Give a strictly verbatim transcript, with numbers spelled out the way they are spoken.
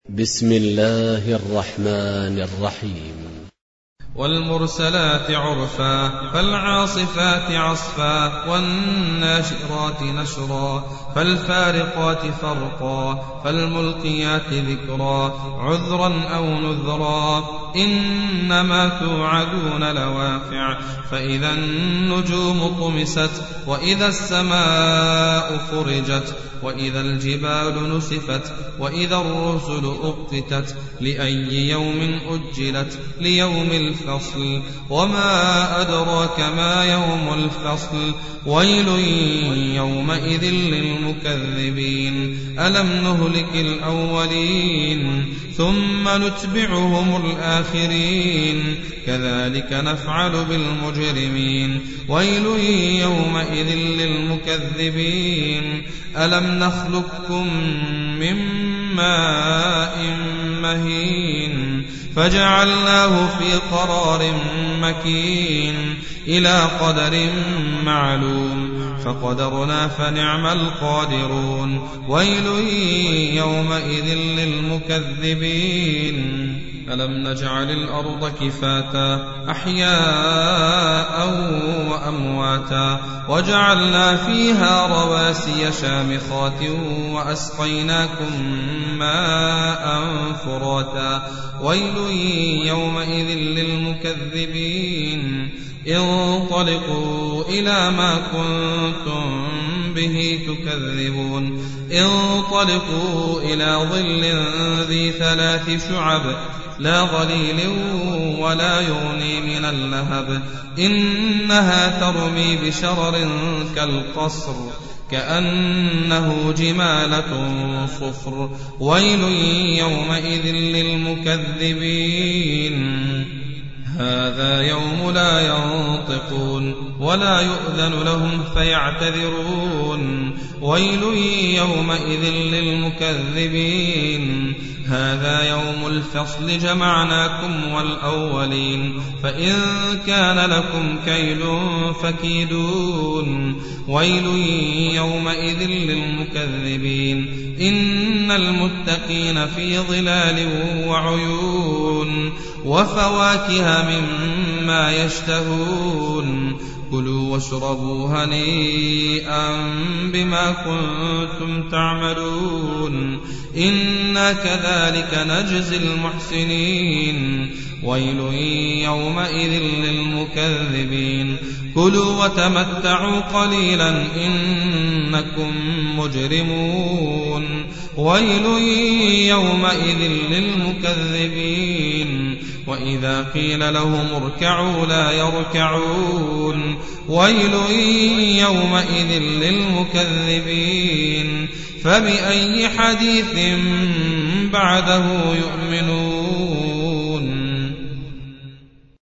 بسم الله الرحمن الرحيم. والمرسلات عرفا فالعاصفات عصفا والناشرات نشرا فالفارقات فرقا فالملقيات ذكرا عذرا أو نذرا إنما توعدون لواقع فإذا النجوم طمست وإذا السماء فرجت وإذا الجبال نسفت وإذا الرسل أقتت لأي يوم أجلت ليوم الفصل وما أدراك ما يوم الفصل ويل يومئذ للمكذبين ألم نهلك الأولين ثم نتبعهم الآخرين كذلك نفعل بالمجرمين ويل يومئذ للمكذبين ألم نخلقكم من ماء مهين فجعلناه في قرار مكين إلى قدر معلوم فقدرنا فنعم القادرون ويل يومئذ للمكذبين ألم نجعل الأرض كفاتا أحياء وأمواتا وجعلنا فيها رواسي شامخات وأسقيناكم ماء فراتا ويل يومئذ للمكذبين انطلقوا إلى ما كنتم به تكذبون انطلقوا إلى ظل ذي ثلاث شعب لا ظليل ولا يغني من اللهب إنها ترمي بشرر كالقصر كأنه جمالة صفر ويل يومئذ للمكذبين هذا يوم لا ينطقون ولا يؤذن لهم فيعتذرون ويل يومئذ للمكذبين هذا يوم الفصل جمعناكم والأولين فإن كان لكم كيد فكيدون ويل يومئذ للمكذبين إن المتقين في ظلال وعيون وفواكه مما يشتهون كلوا واشربوا هنيئا بما كنتم تعملون إنا كذلك نجزي المحسنين ويل يومئذ للمكذبين كلوا وتمتعوا قليلا إنكم مجرمون ويل يومئذ للمكذبين وإذا قيل لهم اركعوا لا يركعون ويل يومئذ للمكذبين فبأي حديث بعده يؤمنون